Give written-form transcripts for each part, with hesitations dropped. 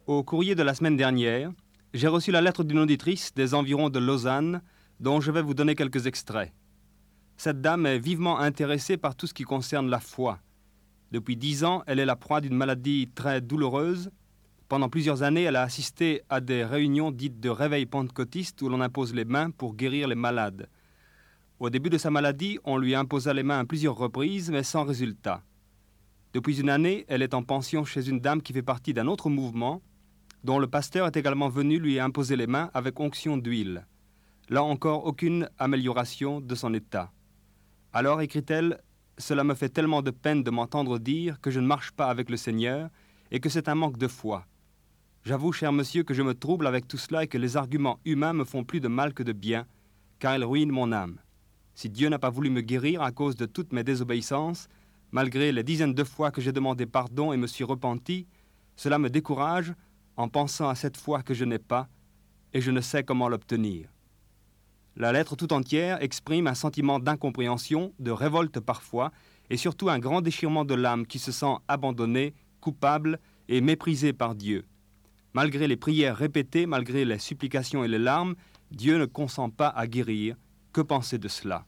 Au courrier de la semaine dernière, j'ai reçu la lettre d'une auditrice des environs de Lausanne, dont je vais vous donner quelques extraits. Cette dame est vivement intéressée par tout ce qui concerne la foi. Depuis 10 ans, elle est la proie d'une maladie très douloureuse. Pendant plusieurs années, elle a assisté à des réunions dites de réveil pentecôtiste où l'on impose les mains pour guérir les malades. Au début de sa maladie, on lui imposa les mains à plusieurs reprises, mais sans résultat. Depuis une année, elle est en pension chez une dame qui fait partie d'un autre mouvement, dont le pasteur est également venu lui imposer les mains avec onction d'huile. Là encore, aucune amélioration de son état. Alors, écrit-elle, cela me fait tellement de peine de m'entendre dire que je ne marche pas avec le Seigneur et que c'est un manque de foi. J'avoue, cher monsieur, que je me trouble avec tout cela et que les arguments humains me font plus de mal que de bien, car ils ruinent mon âme. Si Dieu n'a pas voulu me guérir à cause de toutes mes désobéissances, malgré les dizaines de fois que j'ai demandé pardon et me suis repenti, cela me décourage en pensant à cette foi que je n'ai pas et je ne sais comment l'obtenir. La lettre tout entière exprime un sentiment d'incompréhension, de révolte parfois, et surtout un grand déchirement de l'âme qui se sent abandonnée, coupable et méprisée par Dieu. Malgré les prières répétées, malgré les supplications et les larmes, Dieu ne consent pas à guérir. Que penser de cela?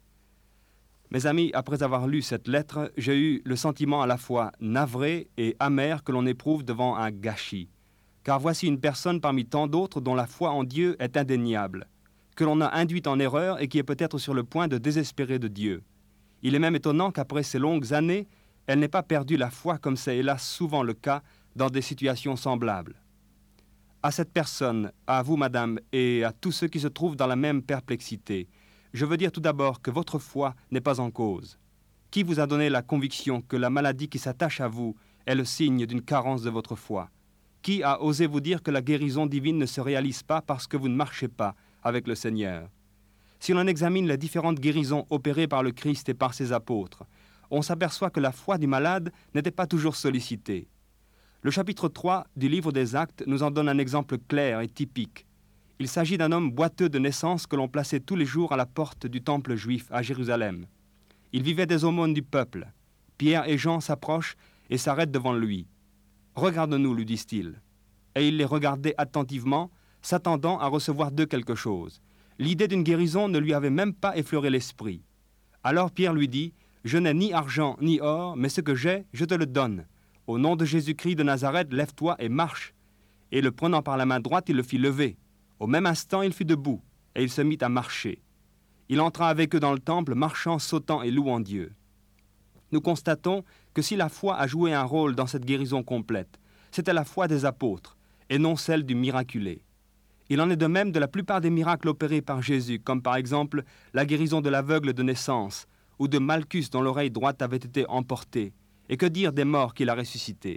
Mes amis, après avoir lu cette lettre, j'ai eu le sentiment à la fois navré et amer que l'on éprouve devant un gâchis. Car voici une personne parmi tant d'autres dont la foi en Dieu est indéniable, que l'on a induite en erreur et qui est peut-être sur le point de désespérer de Dieu. Il est même étonnant qu'après ces longues années, elle n'ait pas perdu la foi comme c'est hélas souvent le cas dans des situations semblables. À cette personne, à vous madame, et à tous ceux qui se trouvent dans la même perplexité, je veux dire tout d'abord que votre foi n'est pas en cause. Qui vous a donné la conviction que la maladie qui s'attache à vous est le signe d'une carence de votre foi? Qui a osé vous dire que la guérison divine ne se réalise pas parce que vous ne marchez pas avec le Seigneur? Si l'on examine les différentes guérisons opérées par le Christ et par ses apôtres, on s'aperçoit que la foi du malade n'était pas toujours sollicitée. Le chapitre 3 du livre des Actes nous en donne un exemple clair et typique. Il s'agit d'un homme boiteux de naissance que l'on plaçait tous les jours à la porte du temple juif à Jérusalem. Il vivait des aumônes du peuple. Pierre et Jean s'approchent et s'arrêtent devant lui. « Regarde-nous, lui disent-ils. » Et il les regardait attentivement, s'attendant à recevoir d'eux quelque chose. L'idée d'une guérison ne lui avait même pas effleuré l'esprit. Alors Pierre lui dit, « Je n'ai ni argent ni or, mais ce que j'ai, je te le donne. Au nom de Jésus-Christ de Nazareth, lève-toi et marche. » Et le prenant par la main droite, il le fit lever. Au même instant, il fut debout, et il se mit à marcher. Il entra avec eux dans le temple, marchant, sautant et louant Dieu. Nous constatons que si la foi a joué un rôle dans cette guérison complète, c'était la foi des apôtres, et non celle du miraculé. Il en est de même de la plupart des miracles opérés par Jésus, comme par exemple la guérison de l'aveugle de naissance, ou de Malchus dont l'oreille droite avait été emportée, et que dire des morts qu'il a ressuscités.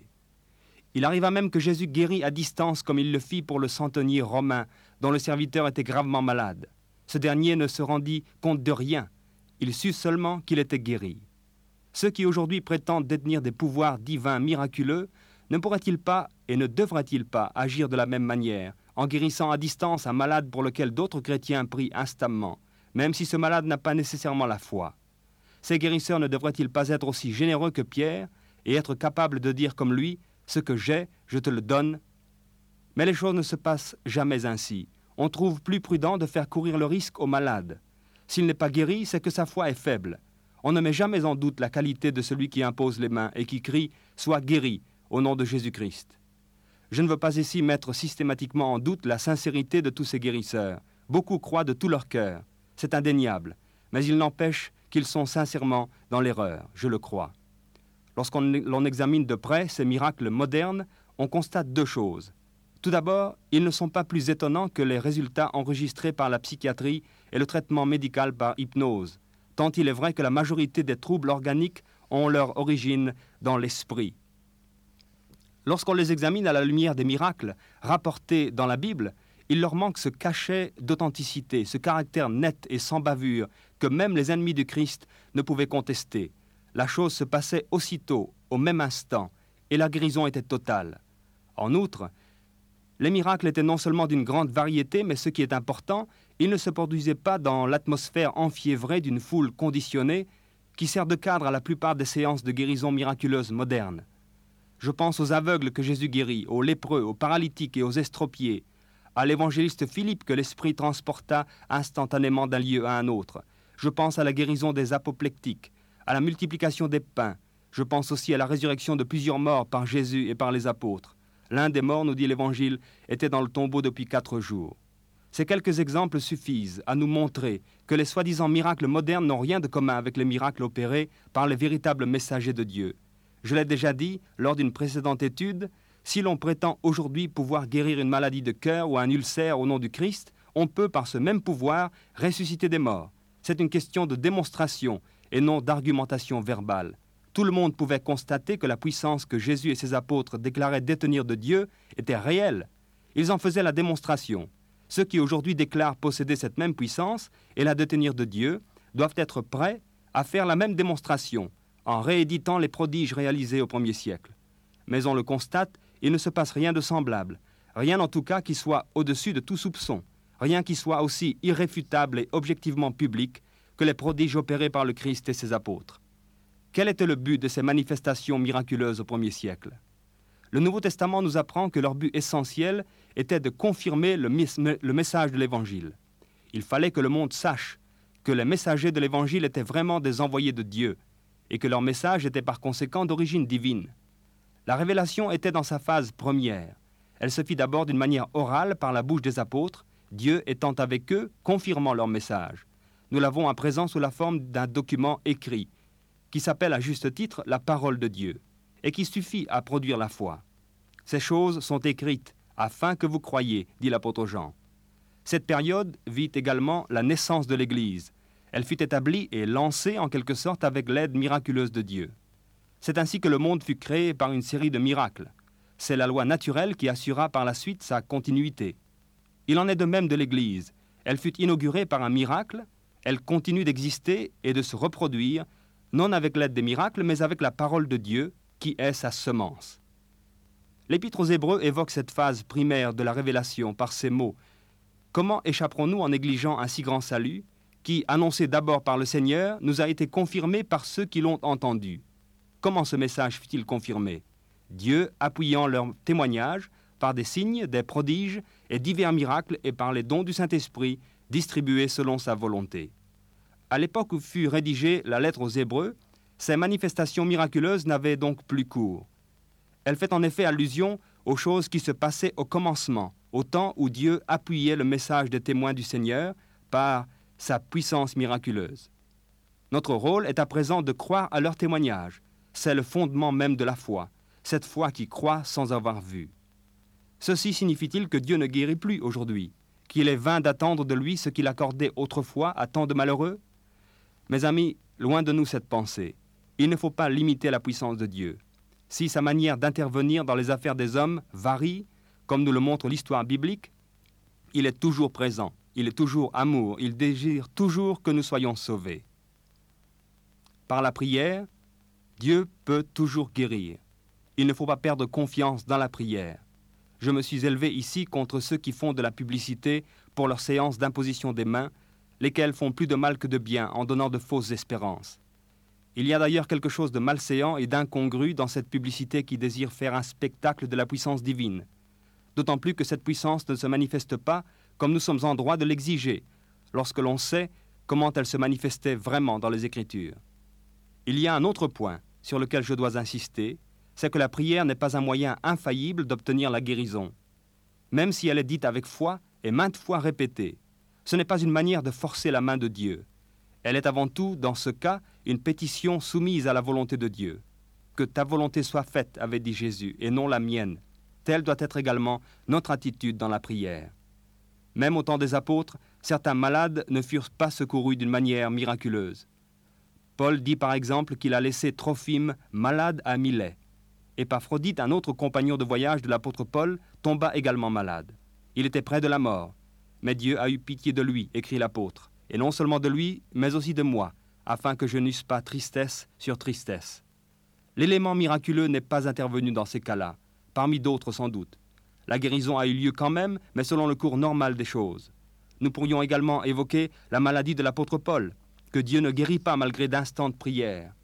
Il arriva même que Jésus guérit à distance comme il le fit pour le centenier romain, dont le serviteur était gravement malade. Ce dernier ne se rendit compte de rien, il sut seulement qu'il était guéri. Ceux qui aujourd'hui prétendent détenir des pouvoirs divins miraculeux, ne pourraient-ils pas et ne devraient-ils pas agir de la même manière, en guérissant à distance un malade pour lequel d'autres chrétiens prient instamment, même si ce malade n'a pas nécessairement la foi? Ces guérisseurs ne devraient-ils pas être aussi généreux que Pierre et être capables de dire comme lui, « Ce que j'ai, je te le donne » Mais les choses ne se passent jamais ainsi. On trouve plus prudent de faire courir le risque au malade. S'il n'est pas guéri, c'est que sa foi est faible. On ne met jamais en doute la qualité de celui qui impose les mains et qui crie « Sois guéri » au nom de Jésus-Christ. Je ne veux pas ici mettre systématiquement en doute la sincérité de tous ces guérisseurs. Beaucoup croient de tout leur cœur. C'est indéniable. Mais il n'empêche qu'ils sont sincèrement dans l'erreur, je le crois. Lorsqu'on examine de près ces miracles modernes, on constate deux choses. Tout d'abord, ils ne sont pas plus étonnants que les résultats enregistrés par la psychiatrie et le traitement médical par hypnose, tant il est vrai que la majorité des troubles organiques ont leur origine dans l'esprit. Lorsqu'on les examine à la lumière des miracles rapportés dans la Bible, il leur manque ce cachet d'authenticité, ce caractère net et sans bavure que même les ennemis du Christ ne pouvaient contester. La chose se passait aussitôt, au même instant, et la guérison était totale. En outre, les miracles étaient non seulement d'une grande variété, mais ce qui est important, ils ne se produisaient pas dans l'atmosphère enfiévrée d'une foule conditionnée qui sert de cadre à la plupart des séances de guérison miraculeuse modernes. Je pense aux aveugles que Jésus guérit, aux lépreux, aux paralytiques et aux estropiés, à l'évangéliste Philippe que l'Esprit transporta instantanément d'un lieu à un autre. Je pense à la guérison des apoplectiques, à la multiplication des pains. Je pense aussi à la résurrection de plusieurs morts par Jésus et par les apôtres. L'un des morts, nous dit l'Évangile, était dans le tombeau depuis 4 jours. Ces quelques exemples suffisent à nous montrer que les soi-disant miracles modernes n'ont rien de commun avec les miracles opérés par les véritables messagers de Dieu. Je l'ai déjà dit lors d'une précédente étude, si l'on prétend aujourd'hui pouvoir guérir une maladie de cœur ou un ulcère au nom du Christ, on peut par ce même pouvoir ressusciter des morts. C'est une question de démonstration et non d'argumentation verbale. Tout le monde pouvait constater que la puissance que Jésus et ses apôtres déclaraient détenir de Dieu était réelle. Ils en faisaient la démonstration. Ceux qui aujourd'hui déclarent posséder cette même puissance et la détenir de Dieu doivent être prêts à faire la même démonstration en rééditant les prodiges réalisés au 1er siècle. Mais on le constate, il ne se passe rien de semblable, rien en tout cas qui soit au-dessus de tout soupçon, rien qui soit aussi irréfutable et objectivement public que les prodiges opérés par le Christ et ses apôtres. Quel était le but de ces manifestations miraculeuses au 1er siècle ? Le Nouveau Testament nous apprend que leur but essentiel était de confirmer le message de l'Évangile. Il fallait que le monde sache que les messagers de l'Évangile étaient vraiment des envoyés de Dieu et que leur message était par conséquent d'origine divine. La révélation était dans sa phase première. Elle se fit d'abord d'une manière orale par la bouche des apôtres, Dieu étant avec eux, confirmant leur message. Nous l'avons à présent sous la forme d'un document écrit, qui s'appelle à juste titre la parole de Dieu, et qui suffit à produire la foi. Ces choses sont écrites afin que vous croyiez, dit l'apôtre Jean. Cette période vit également la naissance de l'Église. Elle fut établie et lancée en quelque sorte avec l'aide miraculeuse de Dieu. C'est ainsi que le monde fut créé par une série de miracles. C'est la loi naturelle qui assura par la suite sa continuité. Il en est de même de l'Église. Elle fut inaugurée par un miracle, elle continue d'exister et de se reproduire, non avec l'aide des miracles, mais avec la parole de Dieu, qui est sa semence. L'Épître aux Hébreux évoque cette phase primaire de la révélation par ces mots. Comment échapperons-nous en négligeant un si grand salut, qui, annoncé d'abord par le Seigneur, nous a été confirmé par ceux qui l'ont entendu? Comment ce message fut-il confirmé? Dieu appuyant leur témoignage par des signes, des prodiges et divers miracles et par les dons du Saint-Esprit distribués selon sa volonté. À l'époque où fut rédigée la lettre aux Hébreux, ces manifestations miraculeuses n'avaient donc plus cours. Elle fait en effet allusion aux choses qui se passaient au commencement, au temps où Dieu appuyait le message des témoins du Seigneur par sa puissance miraculeuse. Notre rôle est à présent de croire à leur témoignage. C'est le fondement même de la foi, cette foi qui croit sans avoir vu. Ceci signifie-t-il que Dieu ne guérit plus aujourd'hui, qu'il est vain d'attendre de lui ce qu'il accordait autrefois à tant de malheureux? Mes amis, loin de nous cette pensée. Il ne faut pas limiter la puissance de Dieu. Si sa manière d'intervenir dans les affaires des hommes varie, comme nous le montre l'histoire biblique, il est toujours présent, il est toujours amour, il désire toujours que nous soyons sauvés. Par la prière, Dieu peut toujours guérir. Il ne faut pas perdre confiance dans la prière. Je me suis élevé ici contre ceux qui font de la publicité pour leurs séances d'imposition des mains, lesquelles font plus de mal que de bien en donnant de fausses espérances. Il y a d'ailleurs quelque chose de malséant et d'incongru dans cette publicité qui désire faire un spectacle de la puissance divine. D'autant plus que cette puissance ne se manifeste pas comme nous sommes en droit de l'exiger, lorsque l'on sait comment elle se manifestait vraiment dans les Écritures. Il y a un autre point sur lequel je dois insister, c'est que la prière n'est pas un moyen infaillible d'obtenir la guérison. Même si elle est dite avec foi et maintes fois répétée, ce n'est pas une manière de forcer la main de Dieu. Elle est avant tout, dans ce cas, une pétition soumise à la volonté de Dieu. Que ta volonté soit faite, avait dit Jésus, et non la mienne. Telle doit être également notre attitude dans la prière. Même au temps des apôtres, certains malades ne furent pas secourus d'une manière miraculeuse. Paul dit par exemple qu'il a laissé Trophime malade à Milet. Épaphrodite, un autre compagnon de voyage de l'apôtre Paul, tomba également malade. Il était près de la mort. Mais Dieu a eu pitié de lui, écrit l'apôtre, et non seulement de lui, mais aussi de moi, afin que je n'eusse pas tristesse sur tristesse. L'élément miraculeux n'est pas intervenu dans ces cas-là, parmi d'autres sans doute. La guérison a eu lieu quand même, mais selon le cours normal des choses. Nous pourrions également évoquer la maladie de l'apôtre Paul, que Dieu ne guérit pas malgré d'instantes prières.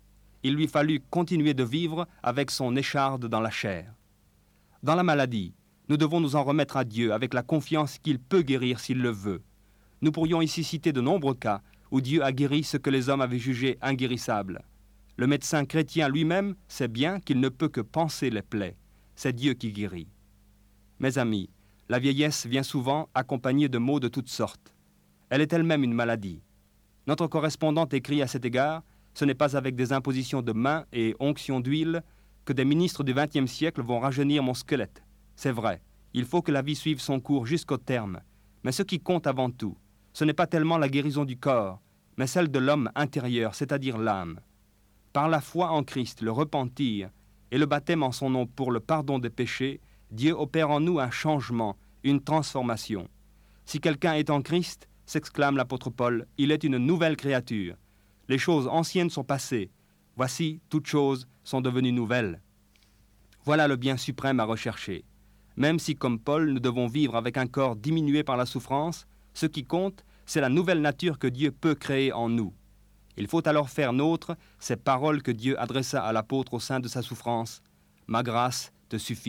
il lui fallut continuer de vivre avec son écharde dans la chair. Dans la maladie, nous devons nous en remettre à Dieu avec la confiance qu'il peut guérir s'il le veut. Nous pourrions ici citer de nombreux cas où Dieu a guéri ce que les hommes avaient jugé inguérissable. Le médecin chrétien lui-même sait bien qu'il ne peut que panser les plaies. C'est Dieu qui guérit. Mes amis, la vieillesse vient souvent accompagnée de maux de toutes sortes. Elle est elle-même une maladie. Notre correspondante écrit à cet égard, ce n'est pas avec des impositions de mains et onctions d'huile que des ministres du XXe siècle vont rajeunir mon squelette. C'est vrai, il faut que la vie suive son cours jusqu'au terme. Mais ce qui compte avant tout, ce n'est pas tellement la guérison du corps, mais celle de l'homme intérieur, c'est-à-dire l'âme. Par la foi en Christ, le repentir et le baptême en son nom pour le pardon des péchés, Dieu opère en nous un changement, une transformation. Si quelqu'un est en Christ, s'exclame l'apôtre Paul, il est une nouvelle créature. Les choses anciennes sont passées. Voici, toutes choses sont devenues nouvelles. Voilà le bien suprême à rechercher. Même si, comme Paul, nous devons vivre avec un corps diminué par la souffrance, ce qui compte, c'est la nouvelle nature que Dieu peut créer en nous. Il faut alors faire nôtre ces paroles que Dieu adressa à l'apôtre au sein de sa souffrance. « Ma grâce te suffit ».